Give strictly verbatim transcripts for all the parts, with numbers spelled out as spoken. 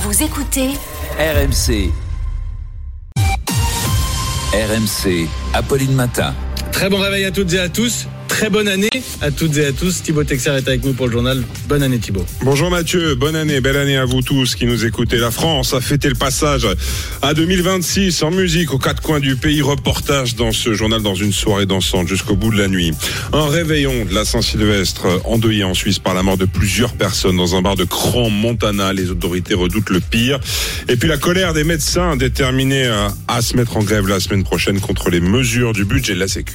Vous écoutez R M C. R M C, Apolline Matin. Très bon réveil à toutes et à tous. Très bonne année à toutes et à tous. Thibaut Texer est avec nous pour le journal. Bonne année Thibaut. Bonjour Mathieu, bonne année, belle année à vous tous qui nous écoutez. La France a fêté le passage à deux mille vingt-six en musique aux quatre coins du pays. Reportage dans ce journal dans une soirée dansante jusqu'au bout de la nuit. Un réveillon de la Saint-Sylvestre endeuillé en Suisse par la mort de plusieurs personnes dans un bar de Crans-Montana. Les autorités redoutent le pire. Et puis la colère des médecins déterminés à, à se mettre en grève la semaine prochaine contre les mesures du budget de la Sécu.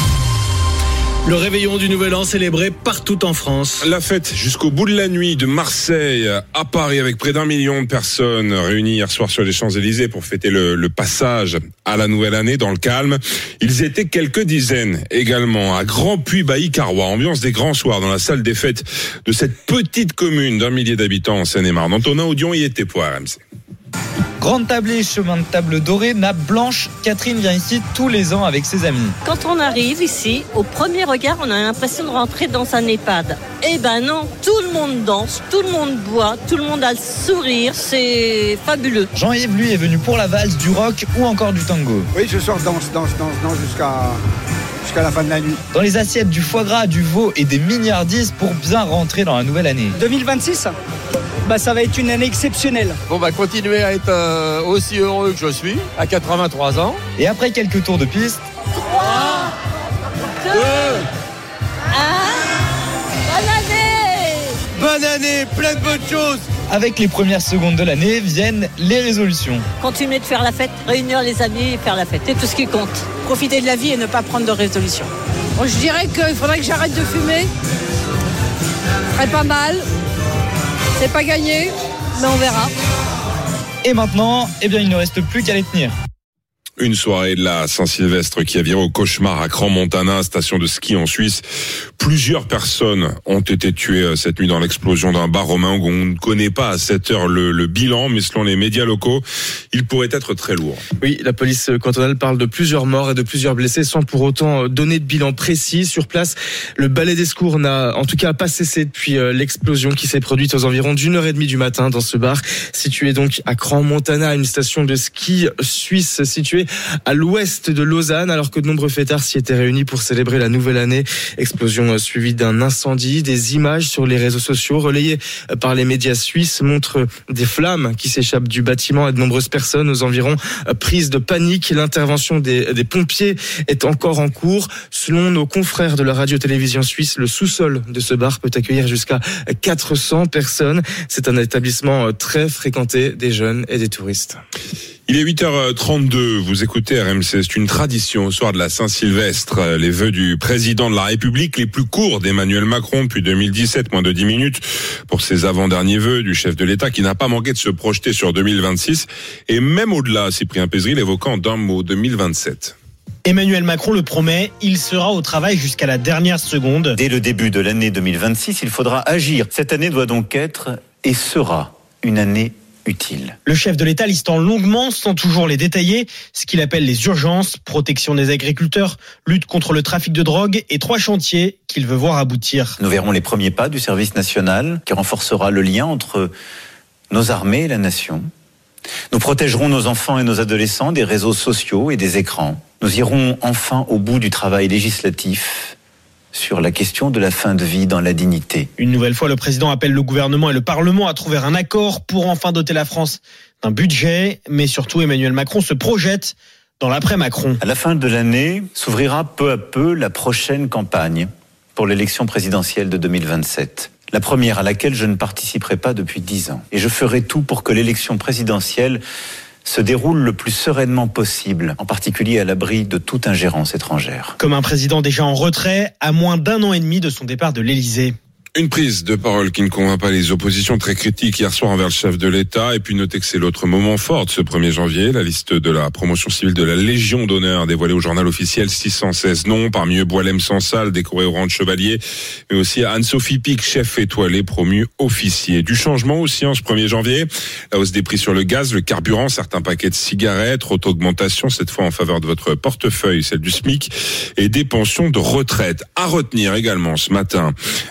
Le réveillon du Nouvel An célébré partout en France. La fête jusqu'au bout de la nuit de Marseille à Paris avec près d'un million de personnes réunies hier soir sur les Champs-Élysées pour fêter le, le passage à la nouvelle année dans le calme. Ils étaient quelques dizaines également à Grand-Puy-Bailly-Carrois, ambiance des grands soirs dans la salle des fêtes de cette petite commune d'un millier d'habitants en Seine-et-Marne. Antonin Audion y était pour R M C. Grande tablée, chemin de table doré, nappe blanche. Catherine vient ici tous les ans avec ses amis. Quand on arrive ici, au premier regard, on a l'impression de rentrer dans un EHPAD. Eh ben non, tout le monde danse, tout le monde boit, tout le monde a le sourire, c'est fabuleux. Jean-Yves, lui, est venu pour la valse, du rock ou encore du tango. Oui, ce soir, danse, danse, danse, danse jusqu'à... jusqu'à la fin de la nuit. Dans les assiettes, du foie gras, du veau et des milliardises pour bien rentrer dans la nouvelle année. deux mille vingt-six, bah, ça va être une année exceptionnelle. Bon, bah, continuer à être euh, aussi heureux que je suis, à quatre-vingt-trois ans. Et après quelques tours de piste... trois, deux, un, bonne année! Bonne année, plein de bonnes choses. Avec les premières secondes de l'année viennent les résolutions. Continuer de faire la fête, réunir les amis et faire la fête, c'est tout ce qui compte. Profiter de la vie et ne pas prendre de résolution. Bon, je dirais qu'il faudrait que j'arrête de fumer. Ce serait pas mal. C'est pas gagné, mais on verra. Et maintenant, eh bien, il ne reste plus qu'à les tenir. Une soirée de la Saint-Sylvestre qui a viré au cauchemar à Crans-Montana, station de ski en Suisse. Plusieurs personnes ont été tuées cette nuit dans l'explosion d'un bar romain où on ne connaît pas à cette heure le, le bilan, mais selon les médias locaux, il pourrait être très lourd. Oui, la police cantonale parle de plusieurs morts et de plusieurs blessés sans pour autant donner de bilan précis. Sur place, le balai des secours n'a en tout cas pas cessé depuis l'explosion qui s'est produite aux environs d'une heure et demie du matin dans ce bar, situé donc à Crans-Montana, une station de ski suisse située à l'ouest de Lausanne, alors que de nombreux fêtards s'y étaient réunis pour célébrer la nouvelle année. Explosion suivie d'un incendie. Des images sur les réseaux sociaux relayées par les médias suisses montrent des flammes qui s'échappent du bâtiment et de nombreuses personnes aux environs prises de panique. L'intervention des, des pompiers est encore en cours. Selon nos confrères de la radio-télévision suisse, le sous-sol de ce bar peut accueillir jusqu'à quatre cents personnes. C'est un établissement très fréquenté des jeunes et des touristes. Il est huit heures trente-deux, vous écoutez R M C, c'est une tradition au soir de la Saint-Sylvestre. Les vœux du président de la République, les plus courts d'Emmanuel Macron depuis deux mille dix-sept, moins de dix minutes pour ses avant-derniers vœux du chef de l'État qui n'a pas manqué de se projeter sur deux mille vingt-six et même au-delà, Cyprien Pézeril évoquant d'un mot deux mille vingt-sept. Emmanuel Macron le promet, il sera au travail jusqu'à la dernière seconde. Dès le début de l'année deux mille vingt-six, il faudra agir. Cette année doit donc être et sera une année utile. Le chef de l'État listant longuement, sans toujours les détailler, ce qu'il appelle les urgences, protection des agriculteurs, lutte contre le trafic de drogue et trois chantiers qu'il veut voir aboutir. Nous verrons les premiers pas du service national qui renforcera le lien entre nos armées et la nation. Nous protégerons nos enfants et nos adolescents des réseaux sociaux et des écrans. Nous irons enfin au bout du travail législatif sur la question de la fin de vie dans la dignité. Une nouvelle fois, le président appelle le gouvernement et le Parlement à trouver un accord pour enfin doter la France d'un budget. Mais surtout, Emmanuel Macron se projette dans l'après-Macron. À la fin de l'année, s'ouvrira peu à peu la prochaine campagne pour l'élection présidentielle de deux mille vingt-sept. La première à laquelle je ne participerai pas depuis dix ans. Et je ferai tout pour que l'élection présidentielle se déroule le plus sereinement possible, en particulier à l'abri de toute ingérence étrangère. Comme un président déjà en retrait, à moins d'un an et demi de son départ de l'Élysée. Une prise de parole qui ne convainc pas les oppositions, très critiques hier soir envers le chef de l'État. Et puis notez que c'est l'autre moment fort de ce premier janvier. La liste de la promotion civile de la Légion d'honneur dévoilée au journal officiel. six cent seize noms, parmi eux Boilem Sansal, décoré au rang de chevalier. Mais aussi Anne-Sophie Pic, chef étoilé, promu officier. Du changement aussi en ce premier janvier. La hausse des prix sur le gaz, le carburant, certains paquets de cigarettes, haute augmentation, cette fois en faveur de votre portefeuille, celle du SMIC, et des pensions de retraite. À retenir également ce matin, la colère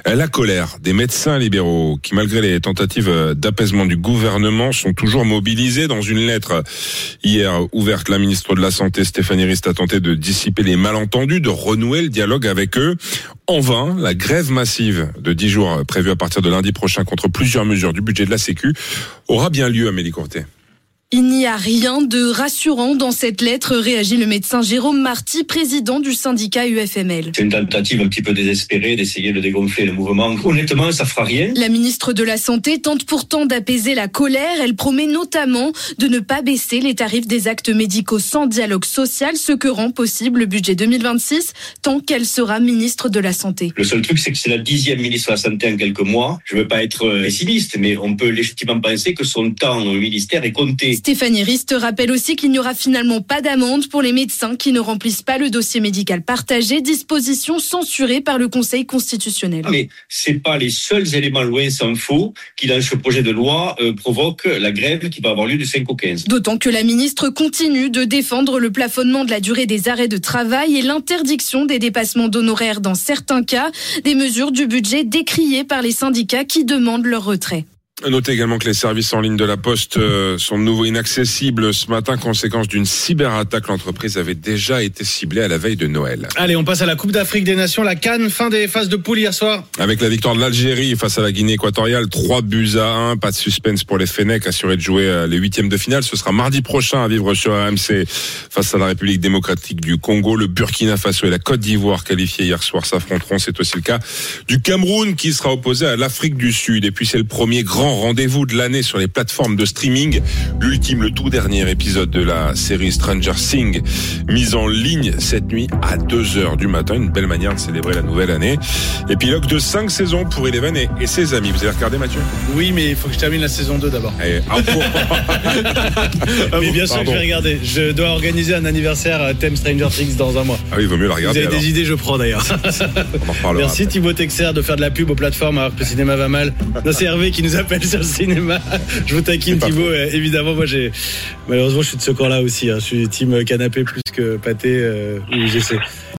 colère des médecins libéraux qui, malgré les tentatives d'apaisement du gouvernement, sont toujours mobilisés. Dans une lettre hier ouverte, la ministre de la Santé, Stéphanie Rist, a tenté de dissiper les malentendus, de renouer le dialogue avec eux. En vain, la grève massive de dix jours prévue à partir de lundi prochain contre plusieurs mesures du budget de la Sécu aura bien lieu, Amélie Courtet. Il n'y a rien de rassurant dans cette lettre, réagit le médecin Jérôme Marty, président du syndicat U F M L. C'est une tentative un petit peu désespérée d'essayer de dégonfler le mouvement. Honnêtement, ça fera rien. La ministre de la Santé tente pourtant d'apaiser la colère. Elle promet notamment de ne pas baisser les tarifs des actes médicaux sans dialogue social, ce que rend possible le budget deux mille vingt-six, tant qu'elle sera ministre de la Santé. Le seul truc, c'est que c'est la dixième ministre de la Santé en quelques mois. Je ne veux pas être pessimiste, mais on peut légitimement penser que son temps au ministère est compté. Stéphanie Rist rappelle aussi qu'il n'y aura finalement pas d'amende pour les médecins qui ne remplissent pas le dossier médical partagé, disposition censurée par le Conseil constitutionnel. Mais c'est pas les seuls éléments, loin s'en faut, qui dans ce projet de loi euh, provoquent la grève qui va avoir lieu du cinq au quinze. D'autant que la ministre continue de défendre le plafonnement de la durée des arrêts de travail et l'interdiction des dépassements d'honoraires dans certains cas, des mesures du budget décriées par les syndicats qui demandent leur retrait. Notez également que les services en ligne de la Poste sont de nouveau inaccessibles ce matin, conséquence d'une cyberattaque. L'entreprise avait déjà été ciblée à la veille de Noël. Allez, on passe à la Coupe d'Afrique des Nations, la CAN, fin des phases de poule hier soir. Avec la victoire de l'Algérie face à la Guinée équatoriale, trois buts à un, pas de suspense pour les Fennecs, assurés de jouer les huitièmes de finale. Ce sera mardi prochain à vivre sur R M C face à la République démocratique du Congo. Le Burkina Faso et la Côte d'Ivoire, qualifiés hier soir, s'affronteront. C'est aussi le cas du Cameroun qui sera opposé à l'Afrique du Sud. Et puis c'est le premier grand rendez-vous de l'année sur les plateformes de streaming. L'ultime, le tout dernier épisode de la série Stranger Things, mise en ligne cette nuit à deux heures du matin. Une belle manière de célébrer la nouvelle année. Épilogue de cinq saisons pour Eleven et, et ses amis. Vous avez regardé, Mathieu? Oui, mais il faut que je termine la saison deux d'abord. Et, ah, pour... mais bien sûr Pardon. que je vais regarder. Je dois organiser un anniversaire thème Stranger Things dans un mois. Ah oui, il vaut mieux la regarder. Vous avez alors. des idées, je prends d'ailleurs. On en reparlera. Merci après. Thibaut Texer de faire de la pub aux plateformes alors que le cinéma va mal. Non, c'est Hervé qui nous appelle sur le cinéma. Je vous taquine Thibaut, euh, évidemment. Moi, j'ai malheureusement, je suis de ce corps-là aussi. Hein. Je suis team canapé plus que pâté euh, ou G C.